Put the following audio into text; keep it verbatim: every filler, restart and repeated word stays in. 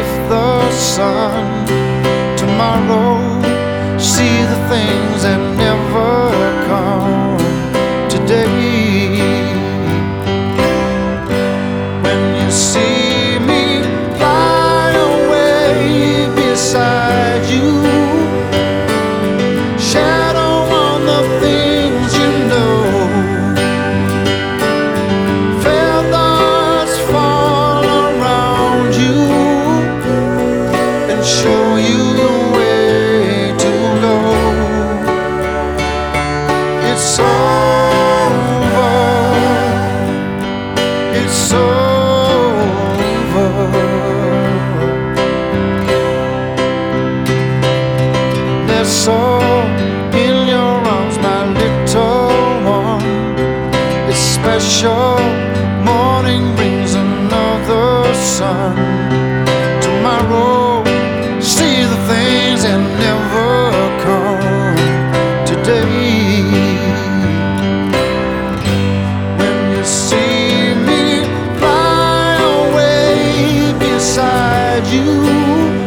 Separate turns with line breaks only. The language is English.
with the sun. Tomorrow, see the things that never come today. When you see me fly away beside you, shadow on the things you know, feathers fall around you and show you the way to go. It's over, it's over. There's soul in your arms, my little one. It's special. Morning brings another sun. Tomorrow, see the things that never come today. When you see me fly away beside you,